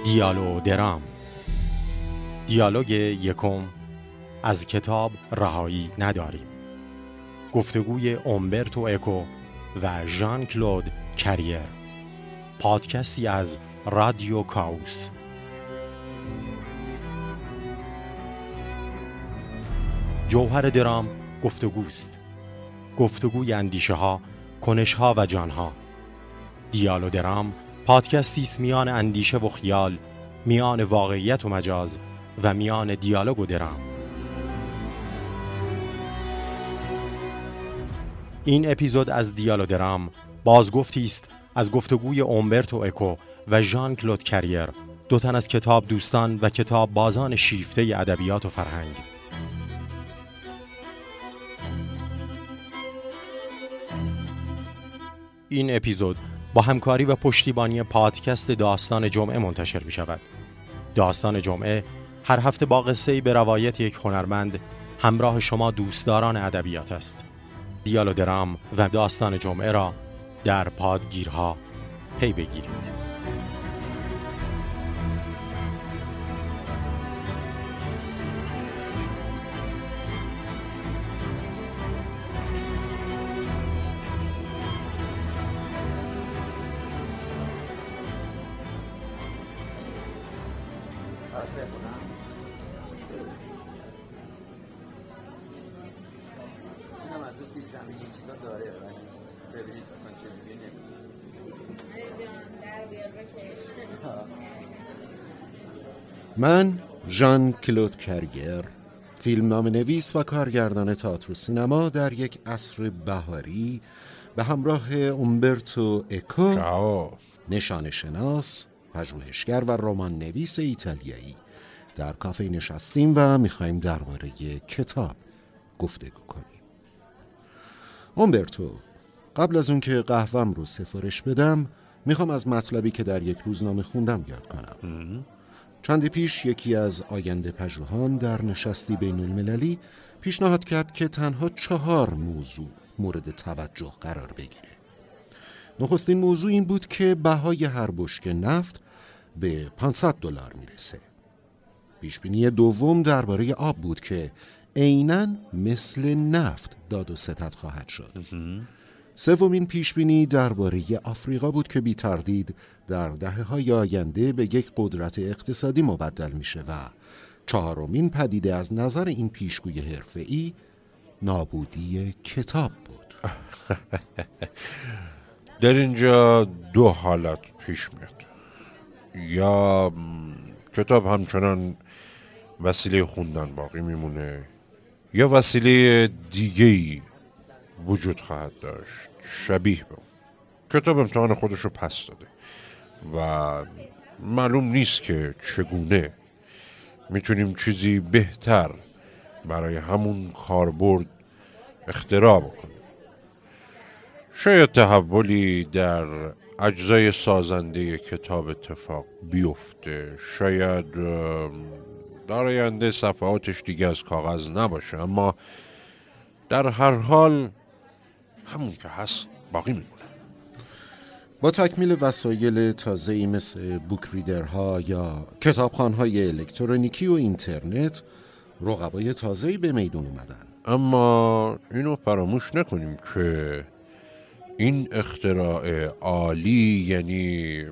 دیالوگ درام، دیالوگ یکم از کتاب رهایی نداریم. گفتگوی اومبرتو اکو و ژان کلود کریر، پادکستی از رادیو کاوس. جوهر درام گفتگوست، گفتگوی اندیشه ها، کنش ها و جان ها. دیالوگ درام پادکستی است میان اندیشه و خیال، میان واقعیت و مجاز و میان دیالوگ و درام. این اپیزود از دیالوگ درام بازگفتی است از گفتگوی اومبرتو اکو و ژان کلود کریر، دو تن از کتاب دوستان و کتاب بازان شیفته ادبیات و فرهنگ. این اپیزود با همکاری و پشتیبانی پادکست داستان جمعه منتشر می شود. داستان جمعه هر هفته با قصه‌ای به روایت یک هنرمند همراه شما دوستداران ادبیات است. دیالوگ درام و داستان جمعه را در پادگیرها پی بگیرید. من ژان کلود کریر، فیلمنامه نویس و کارگردان تئاتر و سینما، در یک عصر بهاری به همراه اومبرتو اکو، نشان شناس، پژوهشگر و رمان نویس ایتالیایی، در کافه نشستیم و میخوایم درباره کتاب گفتگو کنیم. اومبرتو، قبل از اون که قهوه‌ام رو سفارش بدم میخوام از مطلبی که در یک روزنامه خوندم یاد کنم. چندی پیش یکی از آینده پژوهان در نشستی بین المللی پیشنهاد کرد که تنها 4 موضوع مورد توجه قرار بگیره. نخستین موضوع این بود که بهای هر بشکه نفت به $500 میرسه. پیشبینی دوم درباره آب بود که عیناً مثل نفت داد و ستد خواهد شد. سومین پیشبینی درباره آفریقا بود که بی تردید در دهه‌های آینده به یک قدرت اقتصادی مبدل میشه و چهارمین پدیده از نظر این پیشگوی حرفه‌ای نابودی کتاب بود. در اینجا 2 حالت پیش میاد: یا کتاب همچنان وسیله خوندن باقی میمونه، یا وسیله دیگه‌ای وجود خواهد داشت شبیه به اون. کتاب امتحان خودش رو پس داده و معلوم نیست که چگونه میتونیم چیزی بهتر برای همون کاربرد اختراع بکنیم. شاید تحولی در اجزای سازنده کتاب اتفاق بیفته، شاید در آینده صفحاتش دیگه از کاغذ نباشه، اما در هر حال همون که هست باقی میمونه. با تکمیل وسایل تازه‌ای مثل بوک ریدرها یا کتابخوان‌های الکترونیکی و اینترنت، رقبای تازه‌ای به میدون اومدن. اما اینو فراموش نکنیم که این اختراع عالی یعنی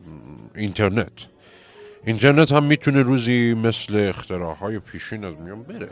اینترنت هم میتونه روزی مثل اختراعهای پیشین از میان بره.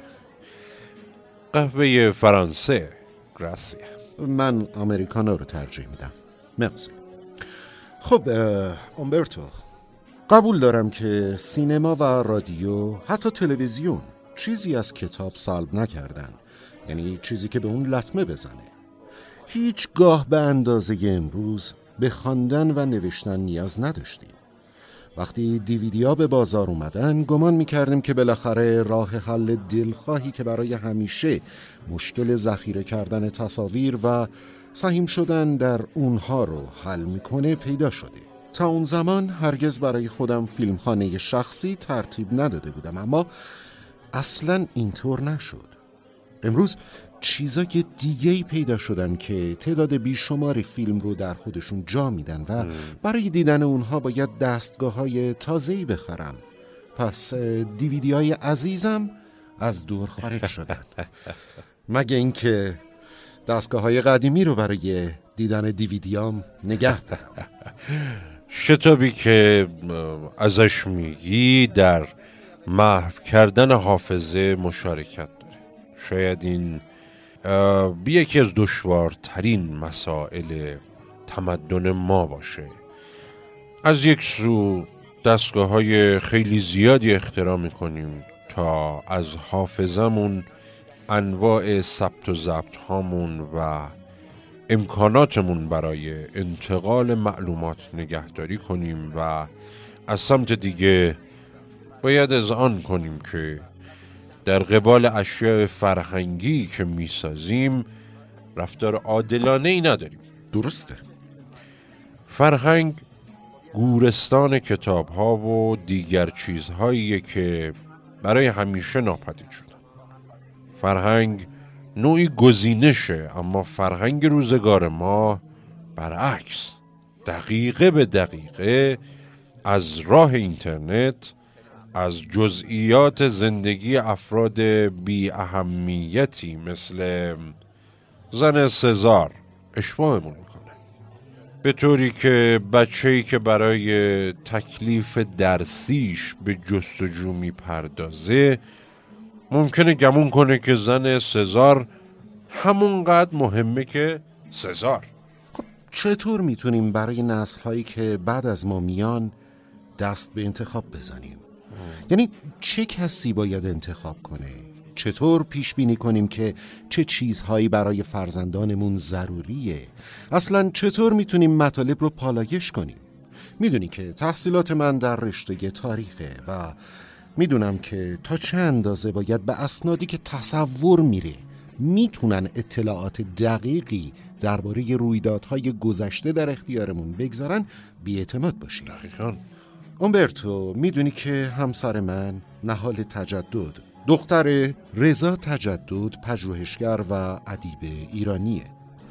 قهوه فرانسه، گراسیا. من امریکانو رو ترجیح میدم. مرسی. خب اومبرتو، قبول دارم که سینما و رادیو، حتی تلویزیون، چیزی از کتاب سلب نکردن، یعنی چیزی که به اون لطمه بزنه. هیچگاه به اندازه امروز به خواندن و نوشتن نیاز نداشتیم. وقتی دیویدی‌ها به بازار اومدن گمان می‌کردیم که بالاخره راه حل دلخواهی که برای همیشه مشکل ذخیره کردن تصاویر و سهیم شدن در اونها رو حل میکنه پیدا شده. تا اون زمان هرگز برای خودم فیلمخانه شخصی ترتیب نداده بودم، اما اصلاً اینطور نشد. امروز چیزای دیگه‌ای پیدا شدن که تعداد بیشماری فیلم رو در خودشون جا میدن و برای دیدن اونها باید دستگاه‌های تازه‌ای بخرم. پس دیویدی‌های عزیزم از دور خارج شدن. مگه اینکه دستگاه‌های قدیمی رو برای دیدن دیویدیام نگه دارم. شتابی که ازش میگی در محو کردن حافظه مشارکت داره. شاید این یکی از دشوارترین مسائل تمدن ما باشه. از یک سو دستگاه‌های خیلی زیادی اختراع میکنیم تا از حافظمون انواع ثبت و ضبط هامون و امکاناتمون برای انتقال معلومات نگهداری کنیم و از سمت دیگه باید اذعان کنیم که در قبال اشیاء فرهنگی که میسازیم رفتار عادلانه ای نداریم. درسته. فرهنگ گورستان کتاب ها و دیگر چیزهایی که برای همیشه ناپدید شدن. فرهنگ نوعی گزینشه، اما فرهنگ روزگار ما برعکس دقیقه به دقیقه از راه اینترنت، از جزئیات زندگی افراد بی اهمیتی مثل زن سزار اشباهمون میکنه، به طوری که بچه‌ای که برای تکلیف درسیش به جستجو میپردازه ممکنه گمون کنه که زن سزار همونقدر مهمه که سزار. خب چطور میتونیم برای نسل‌هایی که بعد از ما میان دست به انتخاب بزنیم؟ یعنی چه کسی باید انتخاب کنه؟ چطور پیش بینی کنیم که چه چیزهایی برای فرزندانمون ضروریه؟ اصلاً چطور میتونیم مطالب رو پالایش کنیم؟ میدونی که تحصیلات من در رشته تاریخه و میدونم که تا چه اندازه باید به اسنادی که تصور میره میتونن اطلاعات دقیقی درباره رویدادهای گذشته در اختیارمون بگذارن بی‌اعتماد باشیم. دقیقاً. اومبرتو، میدونی که همسر من نهال تجدد، دختر رضا تجدد، پژوهشگر و ادیب ایرانیه.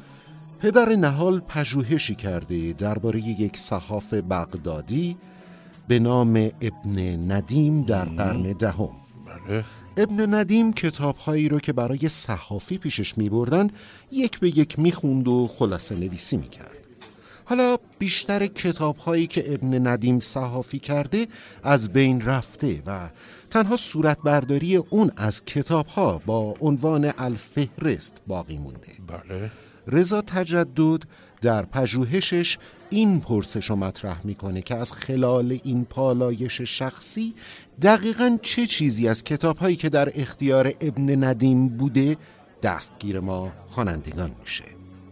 پدر نهال پژوهشی کرده درباره یک صحاف بغدادی به نام ابن ندیم در قرن دهم. بله. ابن ندیم کتاب‌هایی رو که برای صحافی پیشش می‌بردن یک به یک می‌خوند و خلاصه نویسی می‌کرد. حالا بیشتر کتاب‌هایی که ابن ندیم صحافی کرده از بین رفته و تنها صورتبرداری اون از کتاب‌ها با عنوان الفهرست باقی مونده. بله. رضا تجدد در پژوهشش این پرسش رو مطرح میکنه که از خلال این پالایش شخصی دقیقاً چه چیزی از کتاب‌هایی که در اختیار ابن ندیم بوده دستگیر ما خوانندگان میشه.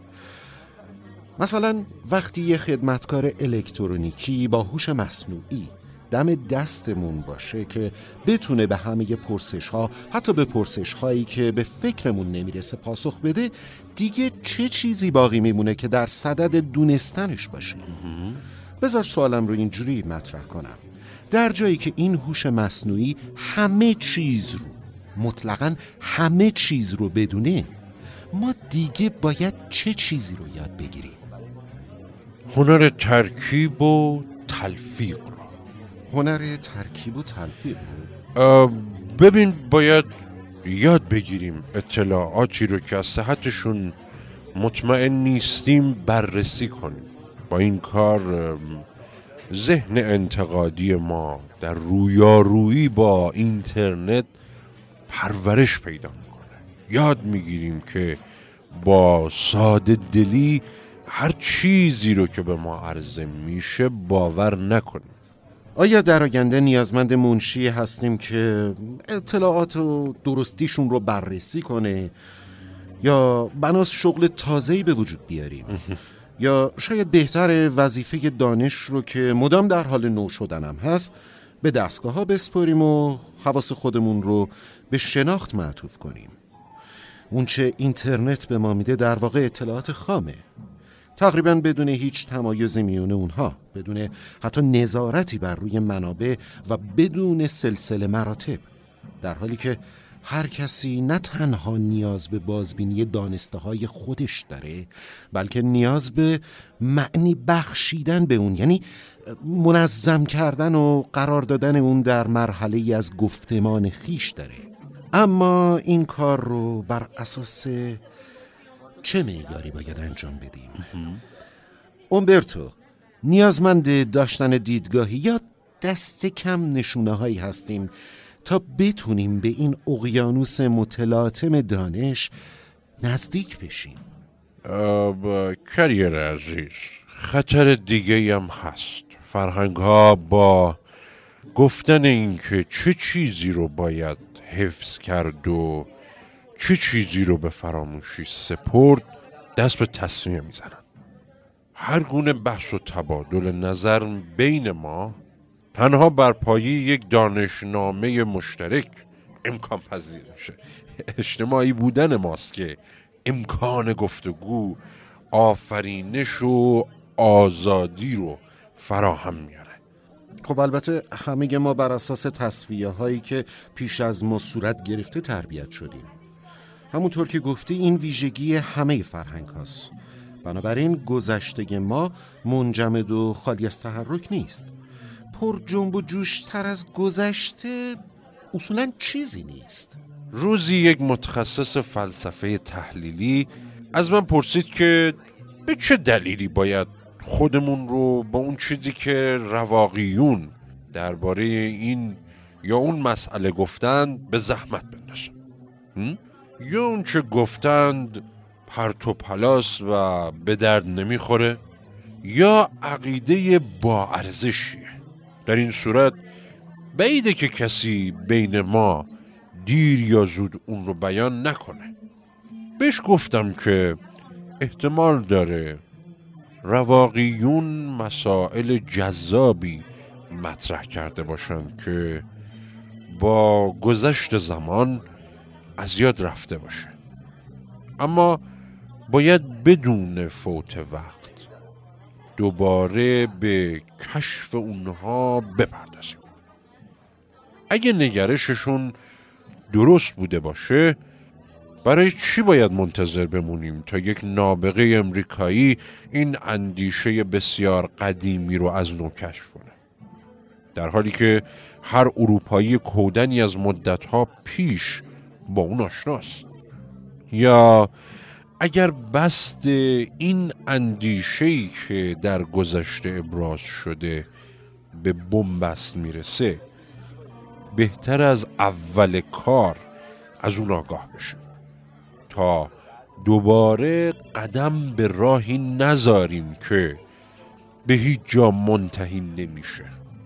مثلا وقتی یه خدمتکار الکترونیکی با هوش مصنوعی دم دستمون باشه که بتونه به همه پرسش‌ها، حتی به پرسش‌هایی که به فکرمون نمیرسه پاسخ بده، دیگه چه چیزی باقی میمونه که در صدد دونستنش باشه؟ بذار سوالم رو اینجوری مطرح کنم. در جایی که این هوش مصنوعی همه چیز رو، مطلقاً همه چیز رو بدونه، ما دیگه باید چه چیزی رو یاد بگیریم؟ هنر ترکیب و تلفیق رو. هنر ترکیب و تلفیق رو؟ ببین، باید یاد بگیریم اطلاعاتی رو که از صحتشون مطمئن نیستیم بررسی کنیم. با این کار ذهن انتقادی ما در رویارویی با اینترنت پرورش پیدا میکنه. یاد میگیریم که با ساده دلی هر چیزی رو که به ما عرضه میشه باور نکنیم. آیا در آینده نیازمند منشی هستیم که اطلاعات و درستیشون رو بررسی کنه، یا بناس شغل تازه‌ای به وجود بیاریم؟ یا شاید بهتر وظیفه دانش رو که مدام در حال نو شدنم هست به دستگاه ها بسپاریم و حواس خودمون رو به شناخت معطوف کنیم؟ اونچه اینترنت به ما میده در واقع اطلاعات خامه، تقریباً بدون هیچ تمایزی میونه اونها، بدون حتی نظارتی بر روی منابع و بدون سلسله مراتب، در حالی که هر کسی نه تنها نیاز به بازبینی دانسته های خودش داره، بلکه نیاز به معنی بخشیدن به اون، یعنی منظم کردن و قرار دادن اون در مرحله از گفتمان خیش داره. اما این کار رو بر اساس چه معیاری باید انجام بدیم؟ اومبرتو، نیازمند داشتن دیدگاهی یا دست کم نشونه هایی هستیم تا بتونیم به این اقیانوس متلاطم دانش نزدیک بشیم. کریر عزیز، خطر دیگه هم هست. فرهنگ ها با گفتن این که چه چیزی رو باید حفظ کرد و چه چیزی رو به فراموشی سپرد دست به تصمیم میزنن. هر گونه بحث و تبادل نظر بین ما تنها بر پایه یک دانشنامه مشترک امکان پذیر میشه. اجتماعی بودن ماست که امکان گفتگو، آفرینش و آزادی رو فراهم میاره. خب البته همه ما بر اساس تصفیه هایی که پیش از ما صورت گرفته تربیت شدیم. همونطور که گفتی این ویژگی همه فرهنگ هاست. بنابراین گذشته ما منجمد و خالی از تحرک نیست. پر جنب و جوشتر از گذشته اصولاً چیزی نیست. روزی یک متخصص فلسفه تحلیلی از من پرسید که به چه دلیلی باید خودمون رو با اون چیزی که رواقیون درباره این یا اون مسئله گفتند به زحمت بندازیم، یا اون چه گفتند پرت و پلاس و به درد نمیخوره، یا عقیده با ارزشیه. در این صورت بعیده که کسی بین ما دیر یا زود اون رو بیان نکنه. بهش گفتم که احتمال داره رواقیون مسائل جذابی مطرح کرده باشن که با گذشت زمان از یاد رفته باشه، اما باید بدون فوت وقت دوباره به کشف اونها بپردازیم. اگه نگرششون درست بوده باشه، برای چی باید منتظر بمونیم تا یک نابغه امریکایی این اندیشه بسیار قدیمی رو از نو کشف کنه، در حالی که هر اروپایی کودنی از مدتها پیش با اون آشناست؟ یا اگر بست این اندیشه‌ای که در گذشته ابراز شده به بنبست میرسه، بهتر از اول کار از اون آگاه بشه تا دوباره قدم به راهی نذاریم که به هیچ جا منتهی نمیشه.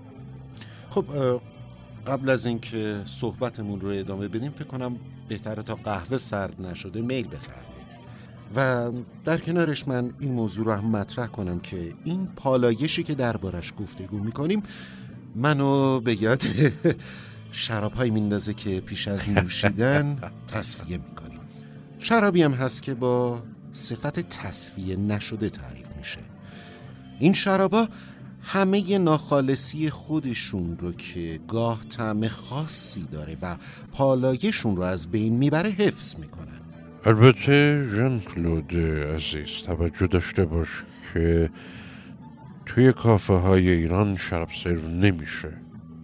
خب قبل از اینکه صحبتمون رو ادامه بدیم فکر کنم بهتره تا قهوه سرد نشده میل بفرمایید و در کنارش من این موضوع رو هم مطرح کنم که این پالایشی که دربارش گفتگو میکنیم منو به یاد شراب‌هایی میندازه که پیش از نوشیدن تصفیه میکنیم. شرابی هم هست که با صفت تصفیه نشده تعریف میشه. این شرابا همه ناخالصی خودشون رو که گاه طعم خاصی داره و پالایشون رو از بین میبره حفظ میکنن. البته ژان کلود عزیز توجه داشته باش که توی کافه های ایران شراب سرو نمیشه.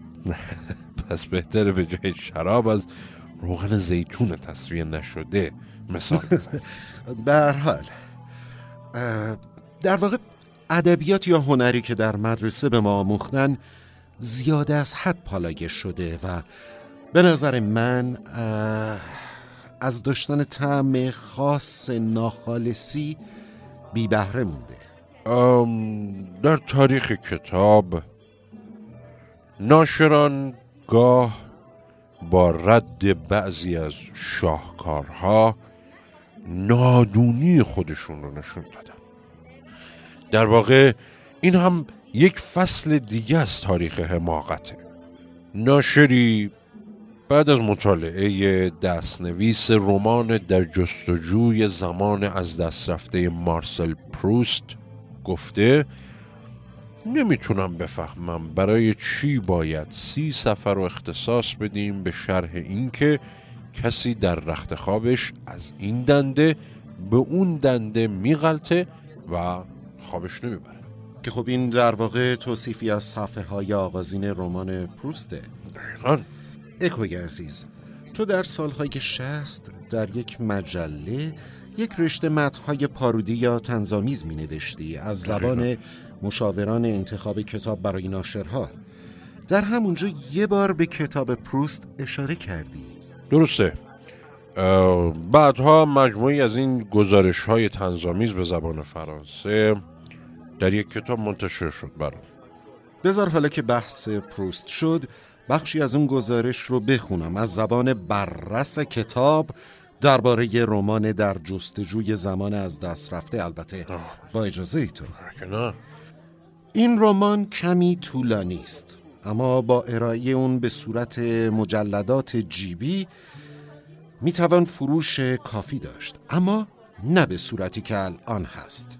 پس بهتره به جای شراب از روغن زیتون تصفیه نشده مثال بزن. به هر حال در واقع ادبیات یا هنری که در مدرسه به ما آموختن زیاده از حد پالایش شده و به نظر من از داشتن طعم خاص ناخالصی بی بهره مونده. در تاریخ کتاب ناشران گاه با رد بعضی از شاهکارها نادونی خودشون رو نشون دادن. در واقع این هم یک فصل دیگه از تاریخ حماقته. ناشری بعد از مطالعه دستنویس رمان در جستجوی زمان از دست رفته مارسل پروست گفته نمیتونم بفهمم برای چی باید 30 صفحه رو اختصاص بدیم به شرح این که کسی در رخت خوابش از این دنده به اون دنده میغلطه و خوابش نمیبره. که خب این در واقع توصیفی از صفحه های آغازین رمان پروسته. دقیقاً. اکوی عزیز، تو در سالهای 60 در یک مجله یک رشته متن‌های پارودی یا طنزآمیز می‌نوشتی از زبان مشاوران انتخاب کتاب برای ناشرها. در همونجا یه بار به کتاب پروست اشاره کردی. درسته. بعدها مجموعی از این گزارش‌های طنزآمیز به زبان فرانسه در یک کتاب منتشر شد برام. بذار حالا که بحث پروست شد بخشی از اون گزارش رو بخونم از زبان بررس کتاب درباره رمان در جستجوی زمان از دست رفته، البته با اجازه تو. این رمان کمی طولانی است، اما با ارائه اون به صورت مجلدات جیبی میتوان فروش کافی داشت، اما نه به صورتی که الان هست.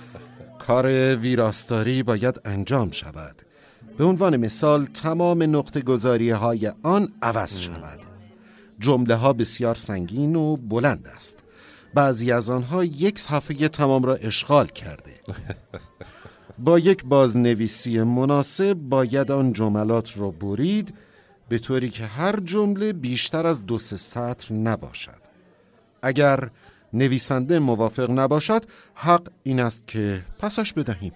کار ویراستاری باید انجام شود. به عنوان مثال تمام نقطه گذاری های آن عوض شود. جمله ها بسیار سنگین و بلند است. بعضی از آنها یک صفحه تمام را اشغال کرده. با یک بازنویسی مناسب باید آن جملات را برید به طوری که هر جمله بیشتر از 2-3 سطر نباشد. اگر نویسنده موافق نباشد حق این است که پسش بدهیم.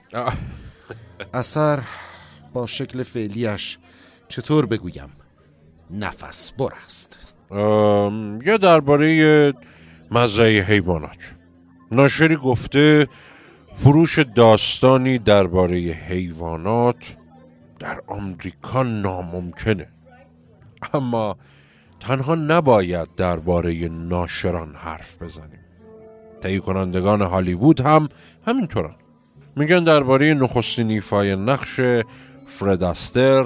اثر با شکل فعلیش چطور بگویم نفس بر است. یا درباره مزرعه حیوانات ناشری گفته فروش داستانی درباره حیوانات در آمریکا ناممکنه، اما تنها نباید درباره ناشران حرف بزنیم. تهیه کنندگان هالیوود هم همینطورن. میگن درباره نخستین ایفای نقش فرد استر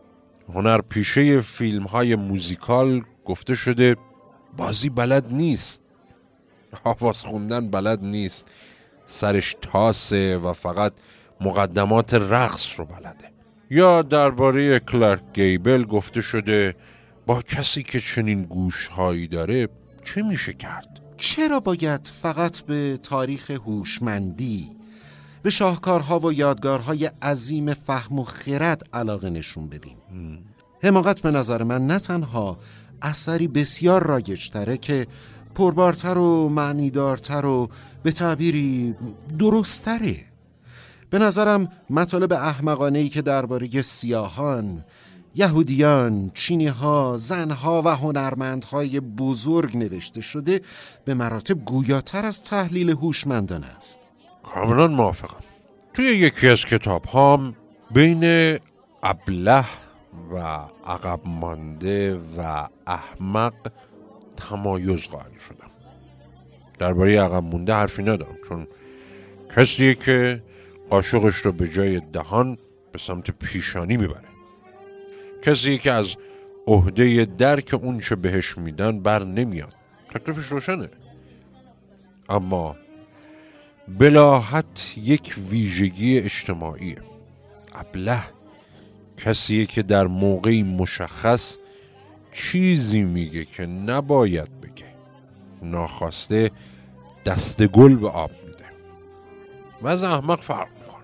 هنرپیشه فیلم‌های موزیکال گفته شده بازی بلد نیست، آواز خوندن بلد نیست، سرش تاسه و فقط مقدمات رقص رو بلده. یا درباره کلارک گیبل گفته شده با کسی که چنین گوش‌هایی داره چه میشه کرد؟ چرا باید فقط به تاریخ هوشمندی، به شاهکارها و یادگارهای عظیم فهم و خرد علاقه نشون بدیم؟ حماقت به نظر من نه تنها اثری بسیار رایج‌تره که پربارتر و معنیدارتر و به تعبیری درست‌تره. به نظرم مطالب احمقانه‌ای که درباره سیاهان، یهودیان، چینی‌ها، زن‌ها و هنرمندهای بزرگ نوشته شده به مراتب گویاتر از تحلیل هوشمندانه است. کاملا موافقم. توی یکی از کتاب‌هام بین ابله و عقب مانده و احمق تمایز قائل شدم. درباره عقب مونده حرفی ندارم، چون کسیه که قاشقش رو به جای دهان به سمت پیشانی میبره، کسیه که از عهده درک اون چه بهش میدن بر نمیاد، تکلیفش روشنه، اما بلاحت یک ویژگی اجتماعیه. ابله کسیه که در موقعی مشخص چیزی میگه که نباید بگه، ناخواسته دست گل به آب میده و از احمق فرق میکنه.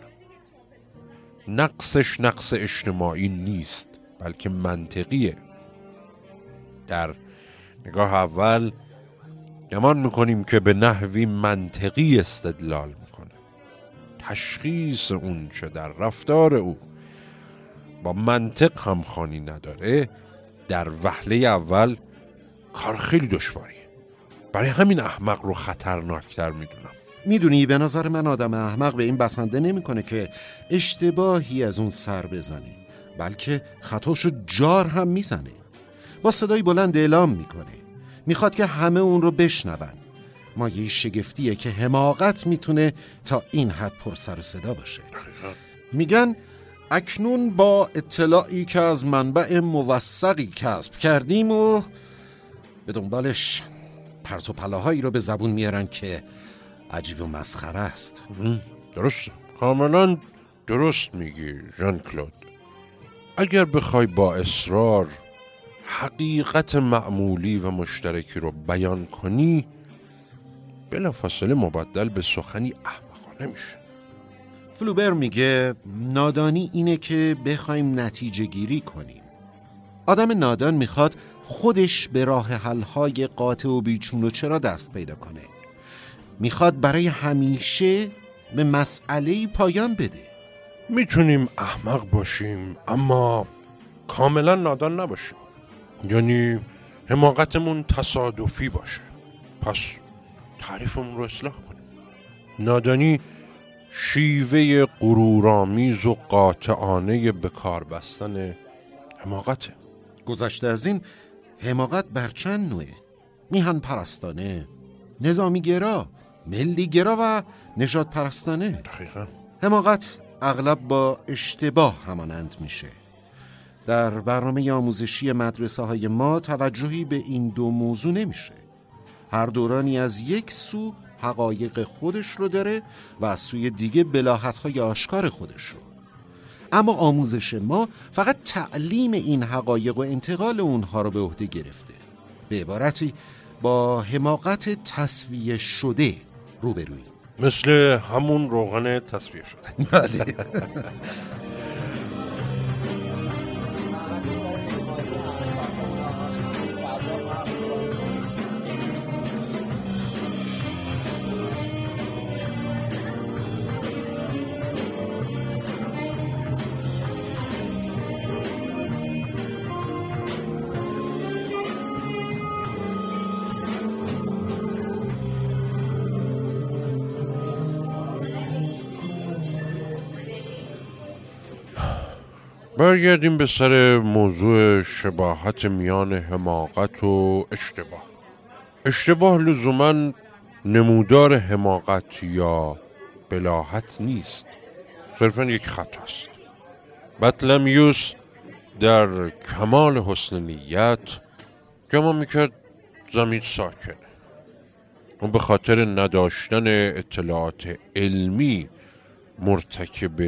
نقصش نقص اجتماعی نیست بلکه منطقیه. در نگاه اول گمان میکنیم که به نحوی منطقی استدلال میکنه. تشخیص اون چه در رفتار او با منطق همخوانی نداره در وهله اول کار خیلی دشواریه. برای همین احمق رو خطرناکتر میدونم. میدونی به نظر من آدم احمق به این بسنده نمیکنه که اشتباهی از اون سر بزنه، بلکه خطاشو جار هم میزنه. با صدای بلند اعلام میکنه، میخواد که همه اون رو بشنون. مایه شگفتیه که حماقت میتونه تا این حد پر سر صدا باشه. میگن اکنون با اطلاعی که از منبع موثقی کسب کردیم و به دنبالش پرت و پلاهایی رو به زبون میارن که عجیب و مسخره است. درست، کاملا درست میگی ژان کلود. اگر بخوای با اصرار حقیقت معمولی و مشترکی رو بیان کنی بلافاصله مبدل به سخنی احمقانه میشه. فلوبر میگه نادانی اینه که بخوایم نتیجه گیری کنیم. آدم نادان میخواد خودش به راه حل‌های قاطع و بیچون و چرا دست پیدا کنه. میخواد برای همیشه به مسئله‌ای پایان بده. میتونیم احمق باشیم اما کاملا نادان نباشیم. یعنی حماقتمون تصادفی باشه. پس تعریفمون رو اصلاح کنیم. نادانی شیوه غرورآمیز و قاطعانه به کار بستن حماقته. گذشته از این حماقت بر چند نوعه؟ میهن پرستانه، نظامی گرا، ملی گرا و نژاد پرستانه. دقیقاً. حماقت اغلب با اشتباه همانند میشه. در برنامه آموزشی مدرسه های ما توجهی به این دو موضوع نمیشه. هر دورانی از یک سو حقایق خودش رو داره و از سوی دیگه بلاهت‌های آشکار خودش رو. اما آموزش ما فقط تعلیم این حقایق و انتقال اونها رو به عهده گرفته. به عبارتی با حماقت تصفیه شده روبرویی. مثل همون روغن تصفیه شده. بله. برگردیم به سر موضوع شباهت میان حماقت و اشتباه. اشتباه لزوماً نمودار حماقت یا بلاهت نیست، صرفاً یک خطاست. بطلمیوس در کمال حسن نیت گمان میکرد زمین ساکنه. اون به خاطر نداشتن اطلاعات علمی مرتکب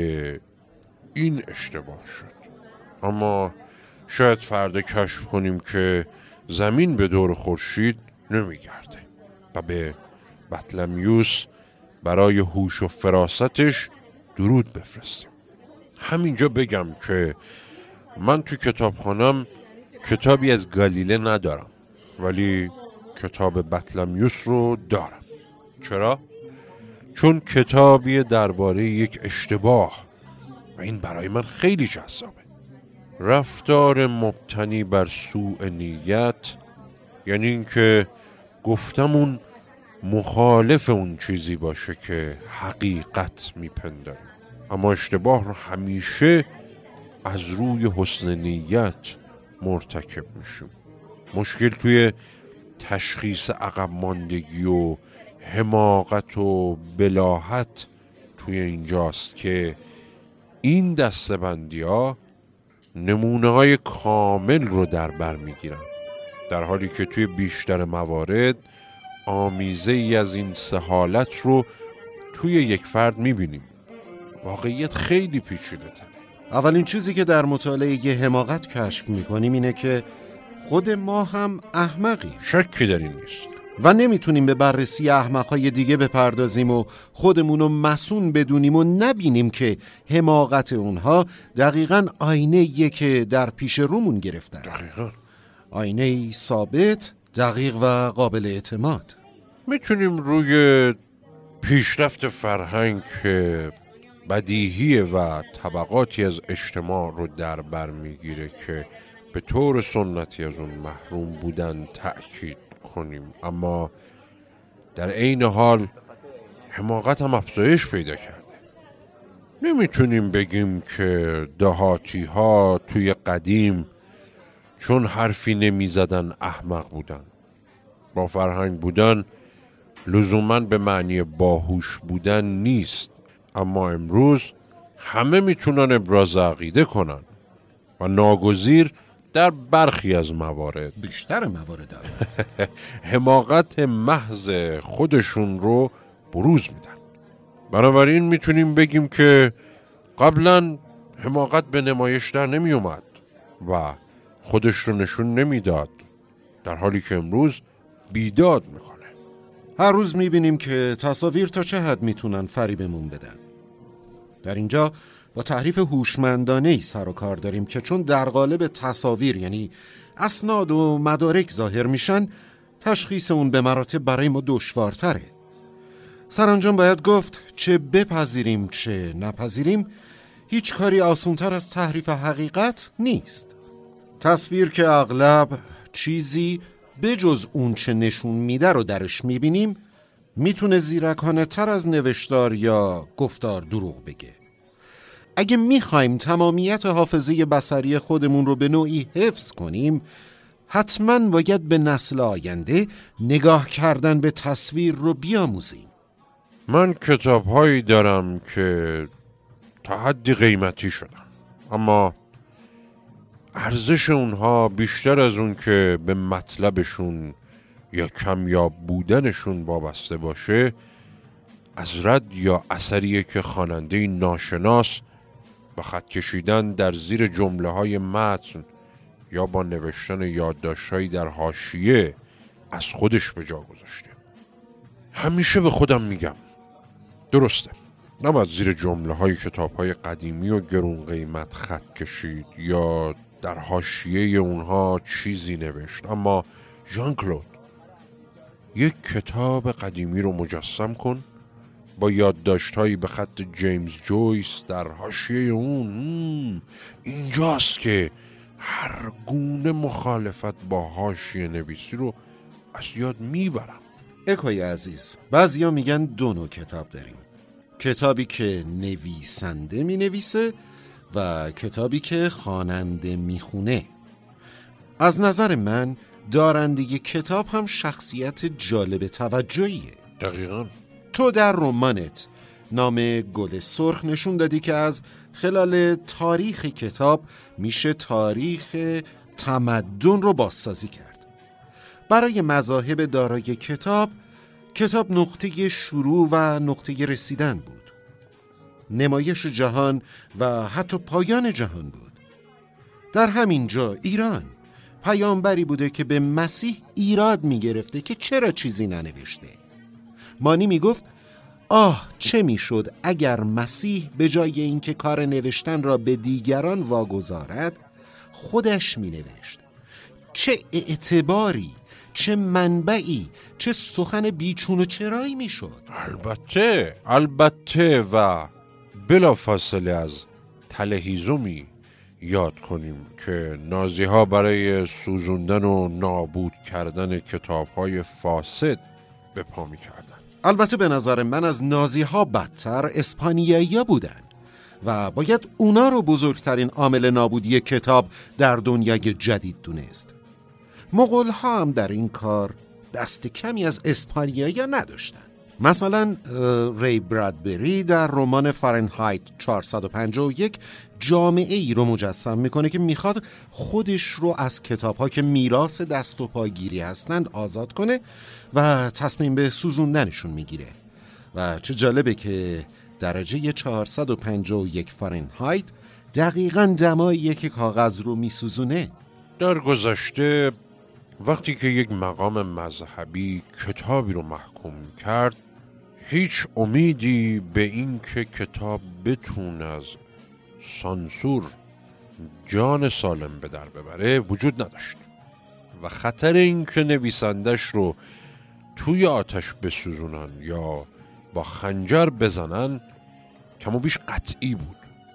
این اشتباه شد. اما شاید فردا کشف کنیم که زمین به دور خورشید نمیگرده و به بطلمیوس برای هوش و فراستش درود بفرستیم. همینجا بگم که من تو کتابخانم کتابی از گالیله ندارم، ولی کتاب بطلمیوس رو دارم. چرا؟ چون کتابی درباره یک اشتباه و این برای من خیلی جذابه. رفتار مبتنی بر سوء نیت یعنی این که گفتمون مخالف اون چیزی باشه که حقیقت میپنداریم، اما اشتباه رو همیشه از روی حسن نیت مرتکب میشیم. مشکل توی تشخیص عقب ماندگی و حماقت و بلاهت توی اینجاست که این دسته‌بندی ها نمونه های کامل رو در بر میگیرن، در حالی که توی بیشتر موارد آمیزه ای از این سه حالت رو توی یک فرد میبینیم. واقعیت خیلی پیچیده تره. اولین چیزی که در مطالعه حماقت کشف میکنیم اینه که خود ما هم احمقیم. شکی در این نیست و نمیتونیم به بررسی احمقهای دیگه بپردازیم و خودمونو مسئول بدونیم و نبینیم که حماقت اونها دقیقاً آینه‌ایه که در پیش رومون گرفتن. دقیقاً آینه‌ای ثابت، دقیق و قابل اعتماد. میتونیم روی پیشرفت فرهنگ که بدیهیه و طبقاتی از اجتماع رو در بر میگیره که به طور سنتی از اون محروم بودن تأکید کنیم، اما در عین حال حماقت هم افزایش پیدا کرده. نمیتونیم بگیم که دهاتی ها توی قدیم چون حرفی نمیزدن احمق بودن. با فرهنگ بودن لزوماً به معنی باهوش بودن نیست، اما امروز همه میتونن ابراز عقیده کنن و ناگزیر در برخی از موارد، بیشتر موارد البته، حماقت محض خودشون رو بروز میدن. بنابراین میتونیم بگیم که قبلا حماقت به نمایش در نمی اومد و خودش رو نشون نمیداد، در حالی که امروز بیداد میکنه. هر روز میبینیم که تصاویر تا چه حد میتونن فریبمون بدن. در اینجا با تحریف هوشمندانه‌ای سر و کار داریم که چون در قالب تصاویر یعنی اسناد و مدارک ظاهر میشن، تشخیص اون به مراتب برای ما دشوارتره. سرانجام باید گفت چه بپذیریم چه نپذیریم، هیچ کاری آسان‌تر از تحریف حقیقت نیست. تصویر که اغلب چیزی بجز اون چه نشون میده رو درش میبینیم، میتونه زیرکانه تر از نوشتار یا گفتار دروغ بگه. اگه میخوایم تمامیت حافظه بصری خودمون رو به نوعی حفظ کنیم، حتما باید به نسل آینده نگاه کردن به تصویر رو بیاموزیم. من کتاب‌هایی دارم که تا حدی قیمتی شدن، اما ارزش اونها بیشتر از اون که به مطلبشون یا کمیاب بودنشون وابسته باشه، از رد یا اثریه که خواننده ناشناس با خط کشیدن در زیر جمله‌های متن یا با نوشتن یادداشت‌هایی در حاشیه از خودش به جا گذاشته. همیشه به خودم میگم درسته، نباید زیر جمله‌های کتاب‌های قدیمی و گرون قیمت خط کشید یا در حاشیه اونها چیزی نوشت، اما ژان کلود، یک کتاب قدیمی رو مجسم کن با یادداشت‌هایی به خط جیمز جویس در حاشیه اون. اینجاست که هر گونه مخالفت با حاشیه نویسی رو از یاد میبرم. اکوی عزیز، بعضیا میگن دو نوع کتاب داریم، کتابی که نویسنده مینویسه و کتابی که خواننده میخونه. از نظر من دارنده کتاب هم شخصیت جالب توجهیه. دقیقاً. تو در رمانت نام گل سرخ نشون دادی که از خلال تاریخ کتاب میشه تاریخ تمدن رو بازسازی کرد. برای مذاهب دارای کتاب نقطه شروع و نقطه رسیدن بود، نمایش جهان و حتی پایان جهان بود. در همین جا ایران پیامبری بوده که به مسیح ایراد میگرفته که چرا چیزی ننوشته. مانی میگفت چه میشد اگر مسیح به جای اینکه کار نوشتن را به دیگران واگذارد خودش مینوشت. چه اعتباری، چه منبعی، چه سخن بیچون و چرایی میشد. البته و بلافاصله از تلهیزومی یاد کنیم که نازی ها برای سوزوندن و نابود کردن کتاب های فاسد به پا می کردن. البته به نظر من از نازی ها بدتر اسپانیایی ها بودن و باید اونا رو بزرگترین عامل نابودی کتاب در دنیای جدید دونست. مغول ها هم در این کار دست کمی از اسپانیایی ها نداشتن. مثلا ری برادبری در رمان فارنهایت 451 جامعه ای رو مجسم میکنه که میخواد خودش رو از کتاب ها که میراث دست و پاگیری هستند آزاد کنه و تصمیم به سوزوندنشون میگیره. و چه جالبه که درجه 451 فارنهایت دقیقاً دماییه که کاغذ رو میسوزونه. در گذشته وقتی که یک مقام مذهبی کتابی رو محکوم کرد، هیچ امیدی به این که کتاب بتونه از سانسور جان سالم به در ببره وجود نداشت و خطر این که نویسندش رو توی آتش بسوزونن یا با خنجر بزنن کم و بیش قطعی بود.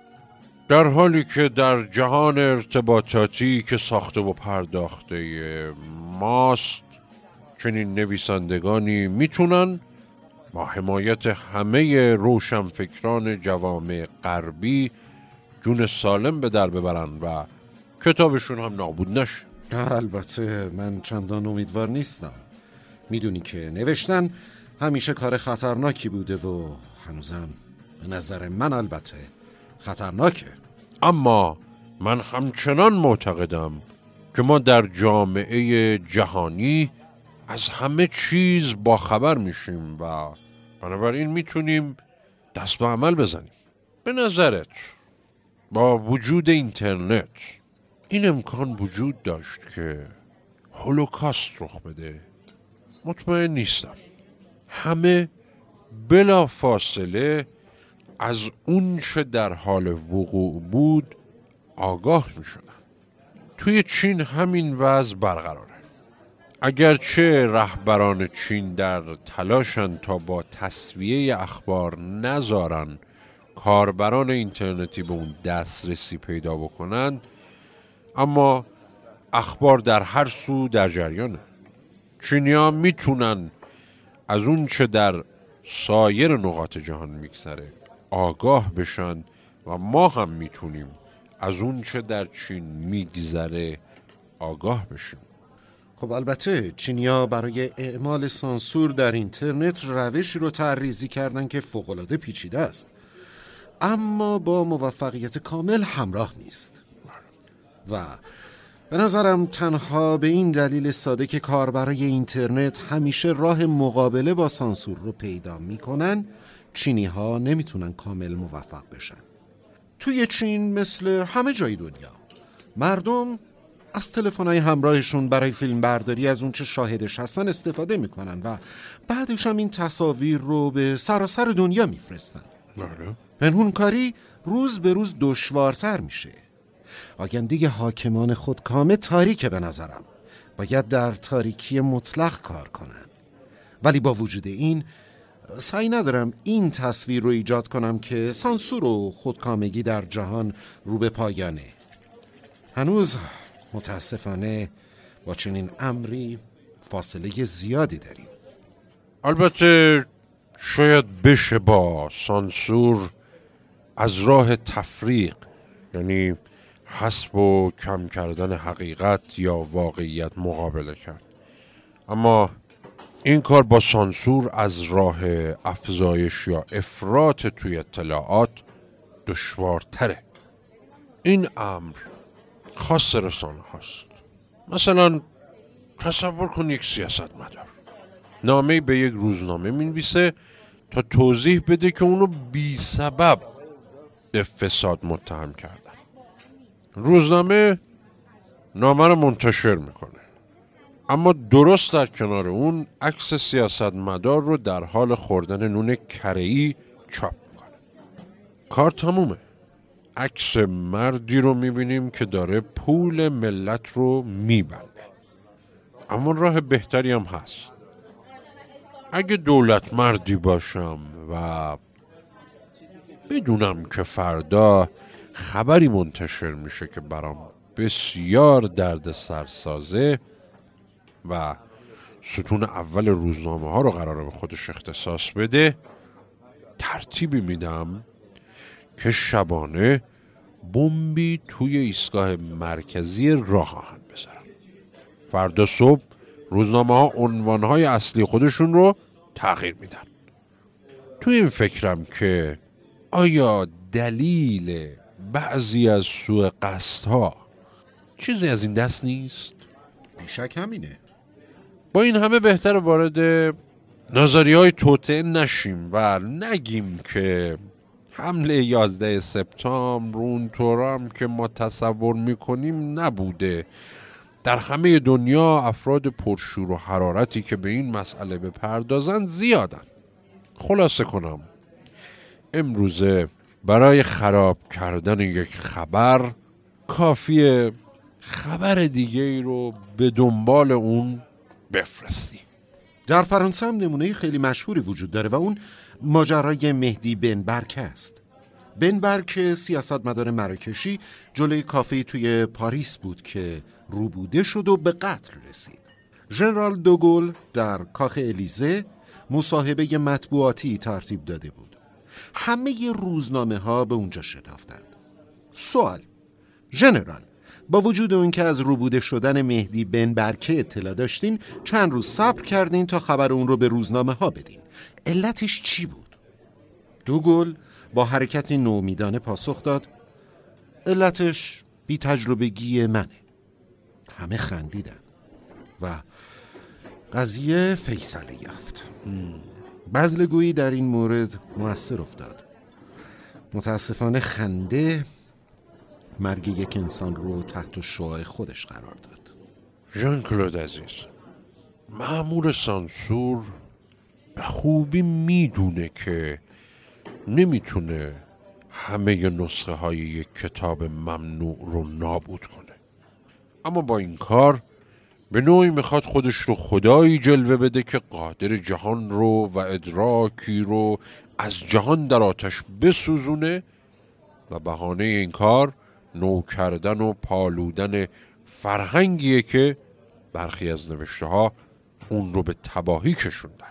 در حالی که در جهان ارتباطاتی که ساخته و پرداخته ماست، چنین نویسندگانی میتونن با حمایت همه روشنفکران جوامع غربی جون سالم به در ببرن و کتابشون هم نابود نشه. البته من چندان امیدوار نیستم. میدونی که نوشتن همیشه کار خطرناکی بوده و هنوزم به نظر من البته خطرناکه. اما من همچنان معتقدم که ما در جامعه جهانی از همه چیز باخبر میشیم و بنابراین میتونیم دست به عمل بزنیم. به نظرت با وجود اینترنت این امکان وجود داشت که هولوکاست رخ بده؟ مطمئن نیستم. همه بلا فاصله از اون چه در حال وقوع بود آگاه می شدن. توی چین همین وضع برقراره. اگرچه رهبران چین در تلاشن تا با تسویه اخبار نذارن کاربران اینترنتی به اون دسترسی پیدا بکنن، اما اخبار در هر سو در جریانه. چینی‌ها میتونن از اون چه در سایر نقاط جهان میگذره آگاه بشن و ما هم میتونیم از اون چه در چین میگذره آگاه بشیم. خب البته چینی‌ها برای اعمال سانسور در اینترنت روشی رو طرحریزی کردن که فوق‌العاده پیچیده است، اما با موفقیت کامل همراه نیست و به نظرم تنها به این دلیل ساده که کاربرای اینترنت همیشه راه مقابله با سانسور رو پیدا میکنن، چینی‌ها نمیتونن کامل موفق بشن. توی چین مثل همه جای دنیا مردم از تلفن‌های همراهشون برای فیلم برداری از اون چه شاهدش هستن استفاده میکنن و بعدش هم این تصاویر رو به سراسر دنیا میفرستن. پنهونکاری روز به روز دشوارتر میشه. آینده حاکمان خودکامه تاریکه به نظرم. باید در تاریکی مطلق کار کنن. ولی با وجود این سعی ندارم این تصویر رو ایجاد کنم که سانسور و خودکامگی در جهان رو به پایانه. هنوز متاسفانه با چنین امری فاصله زیادی داریم. البته شاید بشه با سانسور از راه تفریق، یعنی حذف و کم کردن حقیقت یا واقعیت مقابله کرد، اما این کار با سانسور از راه افزایش یا افراط توی اطلاعات دشوارتره. این امر خاص رسانه هاست. مثلا تصور کن یک سیاستمدار نامه‌ای به یک روزنامه می‌نویسه تا توضیح بده که اونو بی سبب به فساد متهم کردن. روزنامه نامه رو منتشر میکنه، اما درست در کنار اون عکس سیاستمدار رو در حال خوردن نون کره‌ای چاپ میکنه. کار تمومه. عکس مردی رو میبینیم که داره پول ملت رو میبنده. اما راه بهتری هم هست. اگه دولت مردی باشم و بدونم که فردا خبری منتشر میشه که برام بسیار درد سرسازه و ستون اول روزنامه ها رو قراره به خودش اختصاص بده، ترتیبی میدم که شبانه بمبی توی ایستگاه مرکزی راه آهن بذارن. فردا صبح روزنامه ها عنوانهای اصلی خودشون رو تغییر میدن. توی این فکرم که آیا دلیل بعضی از سوء قصدها چیزی از این دست نیست؟ بیشک همینه. با این همه بهتر وارد نظریه‌های توطئه نشیم و نگیم که حمله 11 سپتامبر اونطورم که ما تصور میکنیم نبوده. در همه دنیا افراد پرشور و حرارتی که به این مسئله بپردازن زیادن. خلاصه کنم، امروزه برای خراب کردن یک خبر کافیه خبر دیگه ای رو به دنبال اون بفرستی. در فرانسه هم نمونه خیلی مشهوری وجود داره و اون ماجرای مهدی بن برک است. بن برک سیاستمدار مراکشی جلوی کافه توی پاریس بود که روبوده شد و به قتل رسید. ژنرال دوگل در کاخ الیزه مصاحبه مطبوعاتی ترتیب داده بود. همه روزنامه ها به اونجا شتافتند. سوال: ژنرال، با وجود اون که از روبوده شدن مهدی بن برکه اطلاع داشتین، چند روز صبر کردین تا خبر اون رو به روزنامه ها بدین. علتش چی بود؟ دوگل با حرکتی نومیدانه پاسخ داد: علتش بی تجربگی منه. همه خندیدن و قضیه فیصله یافت. بزلگویی در این مورد مؤثر افتاد. متاسفانه خنده مرگ یک انسان رو تحت شعاع خودش قرار داد. ژان کلود عزیز، مأمور سانسور به خوبی میدونه که نمیتونه همه نسخه های یک کتاب ممنوع رو نابود کنه، اما با این کار به نوعی میخواد خودش رو خدایی جلوه بده که قادر جهان رو و ادراکی رو از جهان در آتش بسوزونه و بهانه این کار نو کردن و پالودن فرهنگیه که برخی از نوشته ها اون رو به تباهی کشوندن.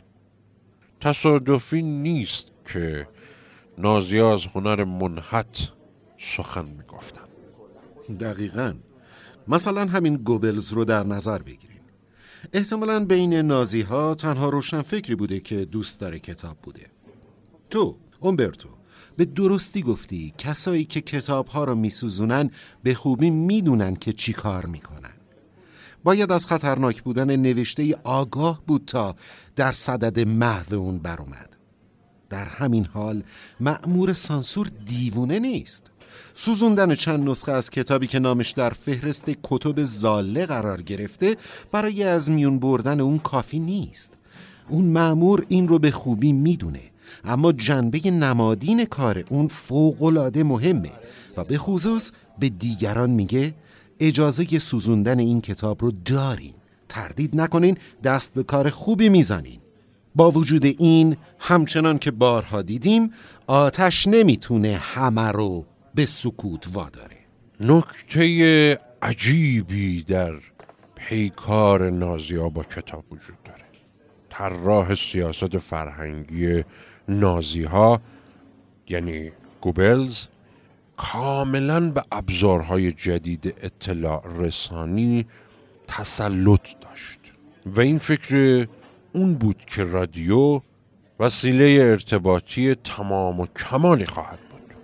تصادفی نیست که نازی‌ها از هنر منحت سخن میگفتن. دقیقاً. مثلا همین گوبلز رو در نظر بگیریم. احتمالاً بین نازی‌ها تنها روشنفکری بوده که دوست داره کتاب بوده. تو، اومبرتو، به درستی گفتی کسایی که کتاب‌ها رو میسوزونن به خوبی میدونن که چی کار میکنن. باید از خطرناک بودن نوشته آگاه بود تا در صدد محو اون بر اومد. در همین حال مأمور سانسور دیوونه نیست. سوزوندن چند نسخه از کتابی که نامش در فهرست کتب ضاله قرار گرفته برای از میون بردن اون کافی نیست. اون مأمور این رو به خوبی میدونه، اما جنبه نمادین کار اون فوق‌العاده مهمه و به خصوص به دیگران میگه اجازه سوزوندن این کتاب رو دارین، تردید نکنین، دست به کار خوبی میزنین. با وجود این همچنان که بارها دیدیم آتش نمیتونه همه رو به سکوت واداره. نکته عجیبی در پیکار نازی‌ها با کتاب وجود داره. طراح سیاست فرهنگی نازی‌ها یعنی گوبلز کاملا به ابزارهای جدید اطلاع رسانی تسلط داشت و این فکر اون بود که رادیو وسیله ارتباطی تمام و کمالی خواهد بود.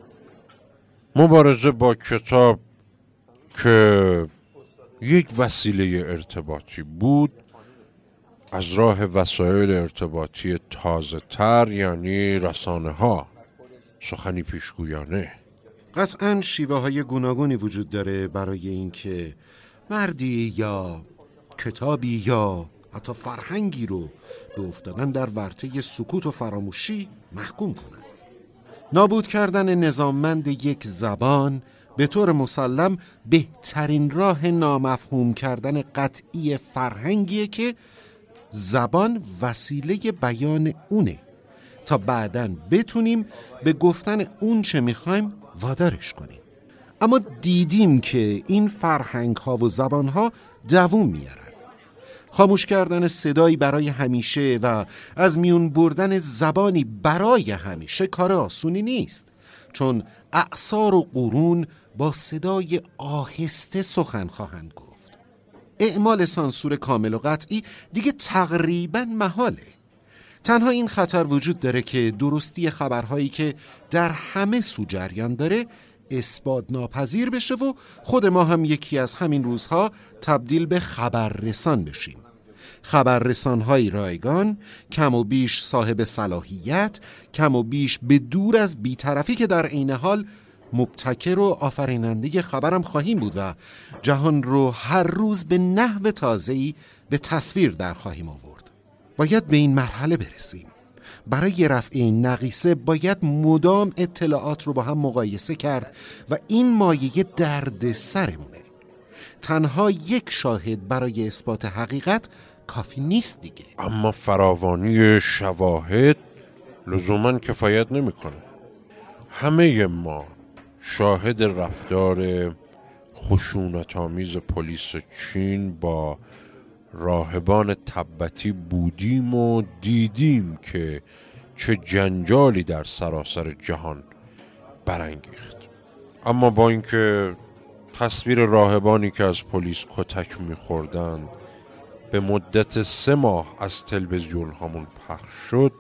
مبارزه با کتاب که یک وسیله ارتباطی بود از راه وسایل ارتباطی تازه تر یعنی رسانه ها، سخنی پیشگویانه. قطعاً شیوه های گوناگونی وجود داره برای اینکه مردی یا کتابی یا حتی فرهنگی رو به افتادن در ورطه سکوت و فراموشی محکوم کنن. نابود کردن نظاممند یک زبان به طور مسلم بهترین راه نامفهوم کردن قطعی فرهنگیه که زبان وسیله بیان اونه تا بعداً بتونیم به گفتن اون چه میخوایم وادارش کنیم. اما دیدیم که این فرهنگ ها و زبان ها دوام میارن. خاموش کردن صدایی برای همیشه و از میون بردن زبانی برای همیشه کار آسونی نیست، چون اعصار و قرون با صدای آهسته سخن خواهند گفت. اعمال سانسور کامل و قطعی دیگه تقریباً محاله. تنها این خطر وجود داره که درستی خبرهایی که در همه سو جریان داره اثبات ناپذیر بشه و خود ما هم یکی از همین روزها تبدیل به خبررسان بشیم. خبررسان‌های رایگان، کم و بیش صاحب صلاحیت، کم و بیش به دور از بی‌طرفی که در عین حال مبتکر و آفریننده خبرم خواهیم بود و جهان رو هر روز به نحو تازه‌ای به تصویر در خواهیم آورد. باید به این مرحله برسیم. برای رفع این نقیصه باید مدام اطلاعات رو با هم مقایسه کرد و این مایه درد سرمونه. تنها یک شاهد برای اثبات حقیقت کافی نیست دیگه. اما فراوانی شواهد لزوماً کفایت نمیکنه. همه ما شاهد رفتار خشونت‌آمیز پلیس چین با راهبان تبتی بودیم و دیدیم که چه جنجالی در سراسر جهان برانگیخت. اما با اینکه تصویر راهبانی که از پلیس کتک می‌خوردند به مدت 3 ماه از تلویزیون هامون پخش شد،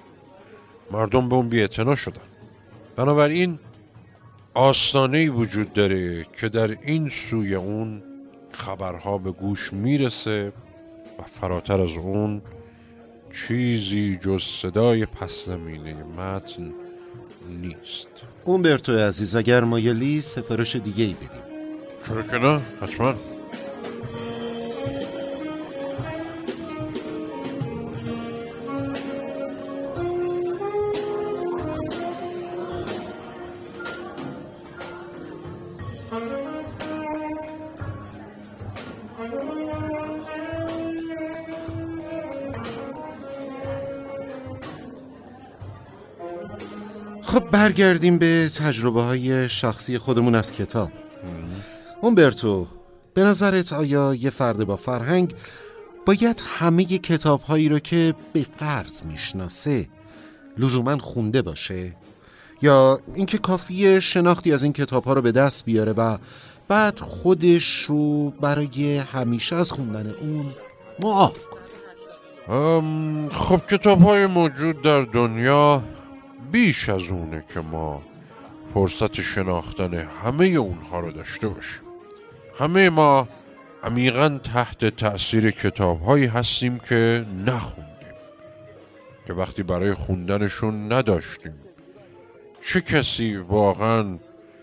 مردم به اون بی‌اعتنا شدن. بنابراین آستانه‌ای وجود داره که در این سوی اون خبرها به گوش میرسه و فراتر از اون چیزی جز صدای پس زمینه متن نیست. اومبرتو عزیز، اگر مایلی سفارش دیگه ای بدیم. چرا که نه؟ حتما. خب برگردیم به تجربه های شخصی خودمون از کتاب. اومبرتو، به نظرت آیا یه فرد با فرهنگ باید همه کتاب هایی رو که به فرض میشناسه لزوماً خونده باشه؟ یا اینکه کافیه شناختی از این کتاب ها رو به دست بیاره و بعد خودش رو برای همیشه از خوندن اون معاف کنه؟ خب کتاب های موجود در دنیا بیش از اونه که ما فرصت شناختن همه اونها رو داشته باشیم. همه ما عمیقاً تحت تأثیر کتاب‌هایی هستیم که نخوندیم، که وقتی برای خوندنشون نداشتیم. چه کسی واقعاً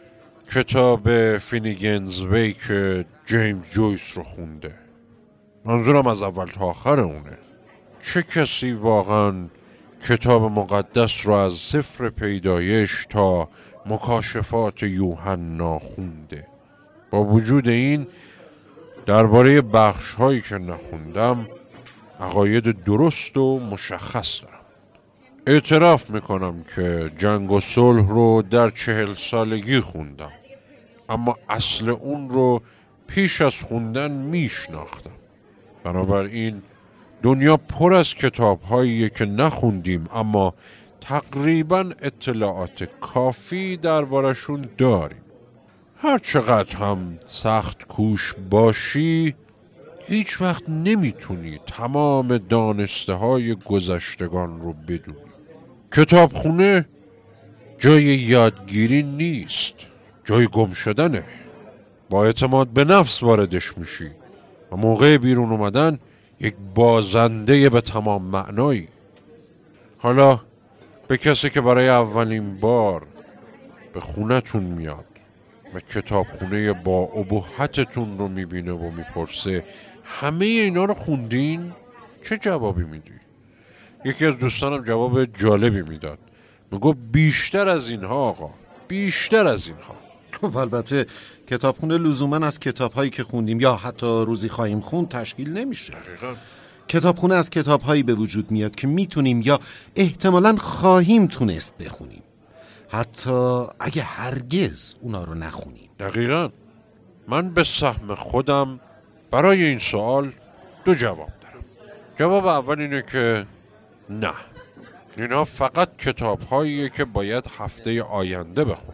کتاب فینیگنز ویک جیمز جویس رو خونده؟ منظورم از اول تا آخر اونه. چه کسی واقعاً کتاب مقدس رو از سفر پیدایش تا مکاشفات یوحنا خونده؟ با وجود این درباره بخش هایی که نخوندم عقاید درست و مشخص دارم. اعتراف میکنم که جنگ و صلح رو در 40 سالگی خوندم، اما اصل اون رو پیش از خوندن میشناختم. بنابراین دنیا پر از کتاب هاییه که نخوندیم اما تقریبا اطلاعات کافی دربارشون داریم. هر چقدر هم سخت کوش باشی هیچ وقت نمیتونی تمام دانسته های گذشتگان رو بدونی. کتابخونه جای یادگیری نیست، جای گم شدنه. با اعتماد به نفس واردش میشی و موقع بیرون اومدن یک بازنده به تمام معنایی. حالا به کسی که برای اولین بار به خونتون میاد و کتابخونه با ابهتتون رو میبینه و میپرسه همه اینا رو خوندین؟ چه جوابی میدی؟ یکی از دوستانم جواب جالبی میداد. میگو بیشتر از اینها آقا، بیشتر از اینها. خب البته کتابخونه لزوماً از کتاب‌هایی که خوندیم یا حتی روزی خواهیم خوند تشکیل نمیشه. دقیقاً. کتابخونه از کتاب‌هایی به وجود میاد که میتونیم یا احتمالاً خواهیم تونست بخونیم، حتی اگه هرگز اونا رو نخونیم. دقیقاً. من به سهم خودم برای این سوال 2 جواب دارم. جواب اول اینه که نه، اینا فقط کتاب‌هاییه که باید هفته آینده بخونم.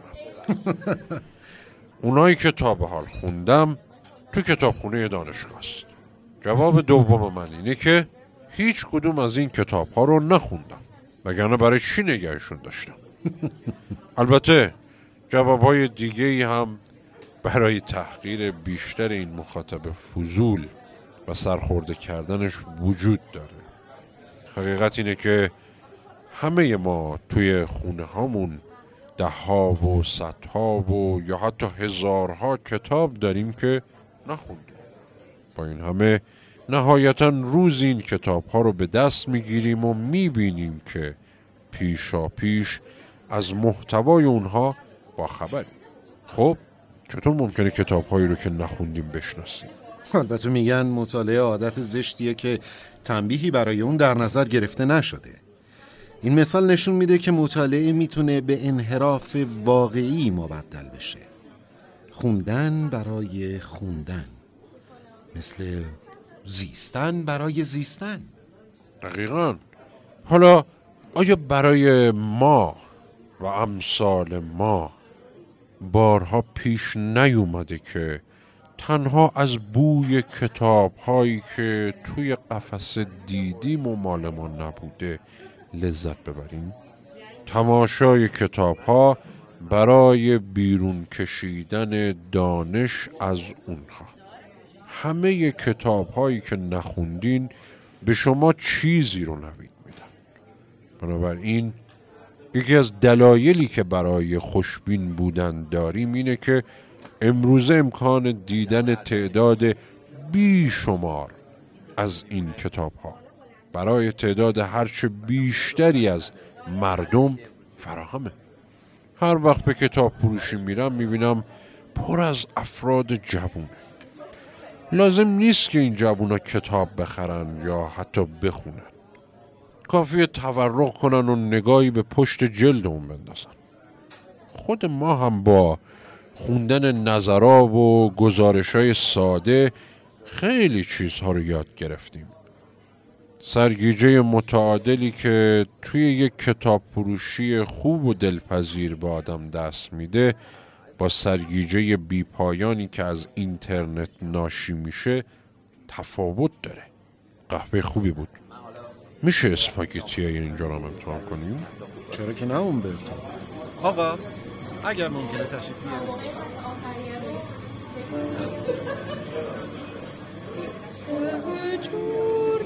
اونایی که تا به حال خوندم تو کتابخونه دانشگاه است. جواب دوم من اینه که هیچ کدوم از این کتاب‌ها رو نخوندم، وگرنه برای چی نگهشون داشتم. البته جواب‌های دیگه‌ای هم برای تحقیر بیشتر این مخاطب فضول و سرخورده کردنش وجود داره. حقیقت اینه که همه ما توی خونه هامون 10 و 100 و یا حتی 1000 کتاب داریم که نخوندیم. با این همه نهایتاً روز این کتاب ها رو به دست میگیریم و میبینیم که پیشا پیش از محتوای اونها با خبریم. خب چطور ممکنه کتاب هایی رو که نخوندیم بشناسیم؟ البته میگن مطالعه عادت زشتیه که تنبیهی برای اون در نظر گرفته نشده. این مثال نشون میده که مطالعه میتونه به انحراف واقعی مبدل بشه. خوندن برای خوندن، مثل زیستن برای زیستن. دقیقاً. حالا آیا برای ما و امثال ما بارها پیش نیومده که تنها از بوی کتاب هایی که توی قفس دیدیم و مال ما نبوده لذت ببریم؟ تماشای کتاب ها برای بیرون کشیدن دانش از اونها. همه کتاب هایی که نخوندین به شما چیزی رو نوید میدن. بنابراین یکی از دلایلی که برای خوشبین بودن داریم اینه که امروزه امکان دیدن تعداد بیشمار از این کتاب ها برای تعداد هرچه بیشتری از مردم فراهمه. هر وقت به کتاب فروشی میرم میبینم پر از افراد جوونه. لازم نیست که این جوونا کتاب بخرن یا حتی بخونن. کافیه تورق کنن و نگاهی به پشت جلد اون بندازن. خود ما هم با خوندن نظرا و گزارش‌های ساده خیلی چیزها رو یاد گرفتیم. سرگیجه متعادلی که توی یک کتاب فروشی خوب و دلپذیر به آدم دست میده با سرگیجه بیپایانی که از اینترنت ناشی میشه تفاوت داره. قهوه خوبی بود. میشه اسپاگتیای اینجا رو امتحان کنیم؟ چرا که نه اومبرتو. آقا اگر ممکنه تشریف بیارید. وجود